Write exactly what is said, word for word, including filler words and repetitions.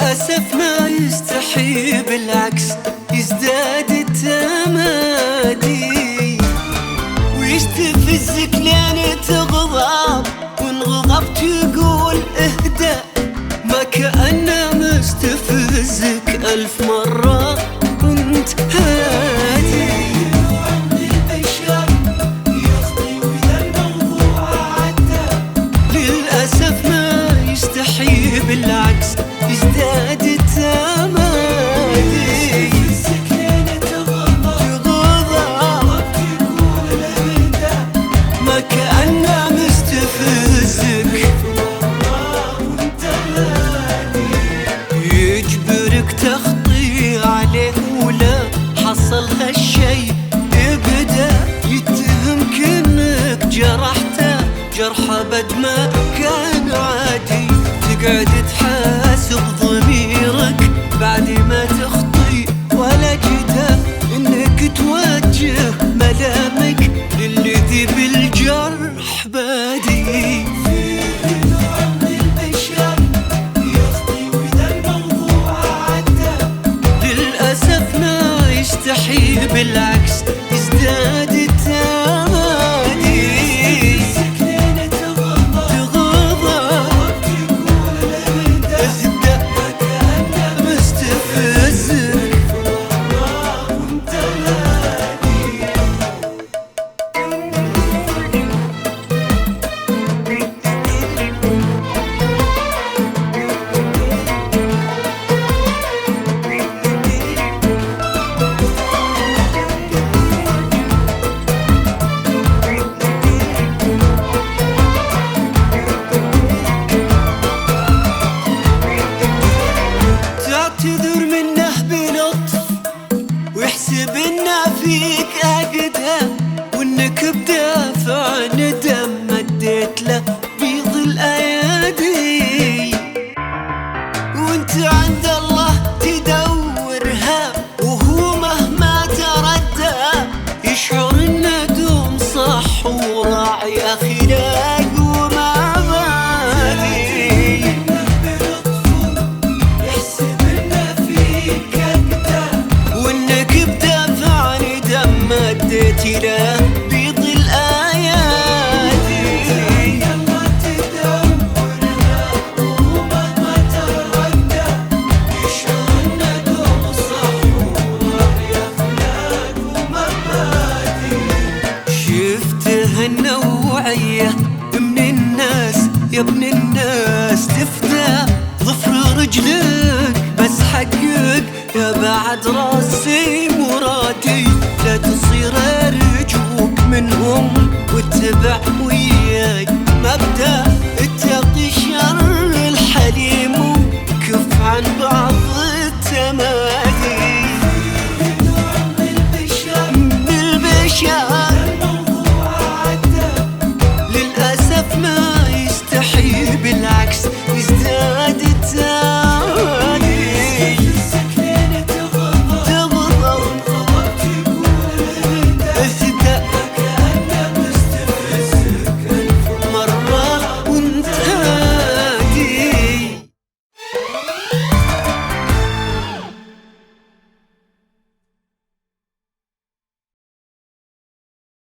للأسف ما يستحي، بالعكس يزداد التمادي ويستفزك لين تغضب، وإن غضبت يقول اهدى، ما كأنه مستفزك ألف مرة وانت هادي. للأسف ما يستحي، بالعكس يزداد التمادي ما كأنه مستفزك، يجبرك تخطي عليه ولا حصل هالشي يبدأ يتهمك انك جرحته جرحه بد ما كان عادي. تقعد تحاسب ضميرك بعد ما تخطي، ولا جدا انك توجه ملامك للذي بالجرح بادي. للأسف ما يستحي، بالعكس يزداد التمادي تعتذر منه بلطف ويحسب انه فيك اقدام، وانك بدافع ندم مديت له بيض الايادي، وانت عند الله تدورها وهو مهما تردى يشعر انه دوم صح وراعي اخلاق ومبادئ. مديت له بيض الآيادي يلا تدورها ومهما تردى يشعر انه دوم صح وراعي اخلاق ومبادئ. شفت هالنوعية من الناس يا ابن الناس، تفدى ظفر رجلك بس حقك يا بعد راس